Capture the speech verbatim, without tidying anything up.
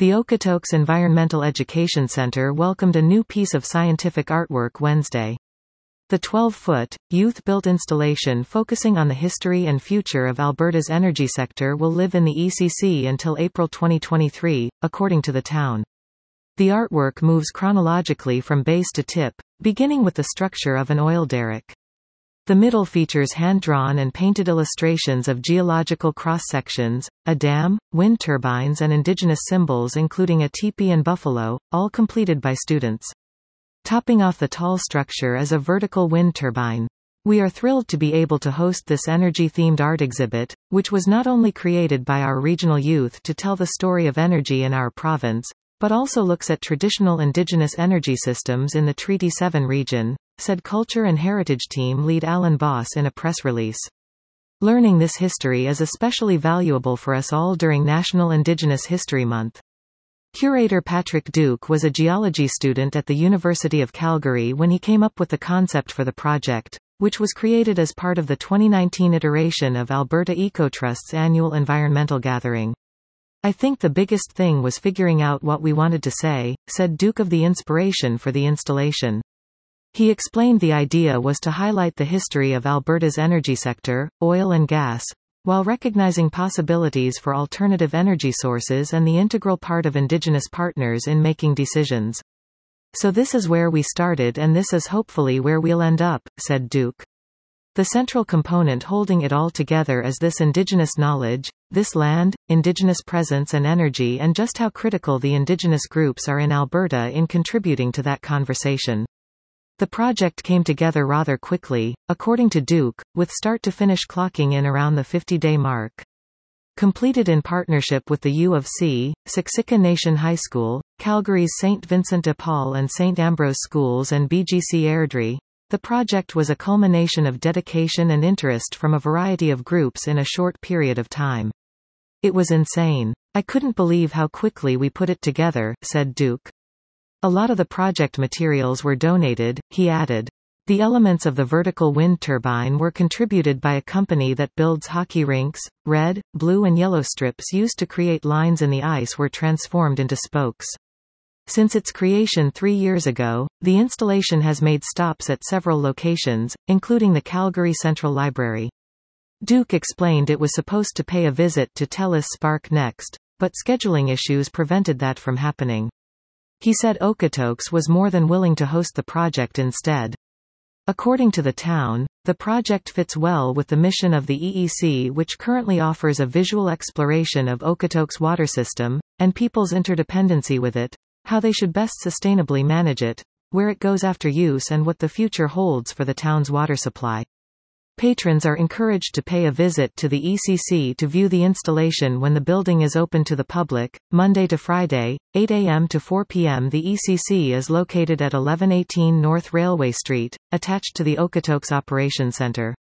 The Okotoks Environmental Education Center welcomed a new piece of scientific artwork Wednesday. The twelve-foot, youth-built installation focusing on the history and future of Alberta's energy sector will live in the E C C until April twenty twenty-three, according to the town. The artwork moves chronologically from base to tip, beginning with the structure of an oil derrick. The middle features hand-drawn and painted illustrations of geological cross-sections, a dam, wind turbines and indigenous symbols including a teepee and buffalo, all completed by students. Topping off the tall structure is a vertical wind turbine. We are thrilled to be able to host this energy-themed art exhibit, which was not only created by our regional youth to tell the story of energy in our province, but also looks at traditional indigenous energy systems in the Treaty seven region, said Culture and Heritage Team lead Alan Boss in a press release. Learning this history is especially valuable for us all during National Indigenous History Month. Curator Patrick Duke was a geology student at the University of Calgary when he came up with the concept for the project, which was created as part of the twenty nineteen iteration of Alberta EcoTrust's annual environmental gathering. I think the biggest thing was figuring out what we wanted to say, said Duke of the inspiration for the installation. He explained the idea was to highlight the history of Alberta's energy sector, oil and gas, while recognizing possibilities for alternative energy sources and the integral part of Indigenous partners in making decisions. So this is where we started and this is hopefully where we'll end up, said Duke. The central component holding it all together is this Indigenous knowledge, this land, Indigenous presence and energy and just how critical the Indigenous groups are in Alberta in contributing to that conversation. The project came together rather quickly, according to Duke, with start-to-finish clocking in around the fifty-day mark. Completed in partnership with the U of C, Siksika Nation High School, Calgary's Saint Vincent de Paul and Saint Ambrose Schools and B G C Airdrie, the project was a culmination of dedication and interest from a variety of groups in a short period of time. It was insane. I couldn't believe how quickly we put it together, said Duke. A lot of the project materials were donated, he added. The elements of the vertical wind turbine were contributed by a company that builds hockey rinks. Red, blue and yellow strips used to create lines in the ice were transformed into spokes. Since its creation three years ago, the installation has made stops at several locations, including the Calgary Central Library. Duke explained it was supposed to pay a visit to Telus Spark next, but scheduling issues prevented that from happening. He said Okotoks was more than willing to host the project instead. According to the town, the project fits well with the mission of the E E C, which currently offers a visual exploration of Okotoks' water system, and people's interdependency with it, how they should best sustainably manage it, where it goes after use and what the future holds for the town's water supply. Patrons are encouraged to pay a visit to the E C C to view the installation when the building is open to the public, Monday to Friday, eight a m to four p m The E C C is located at eleven eighteen North Railway Street, attached to the Okotoks Operations Centre.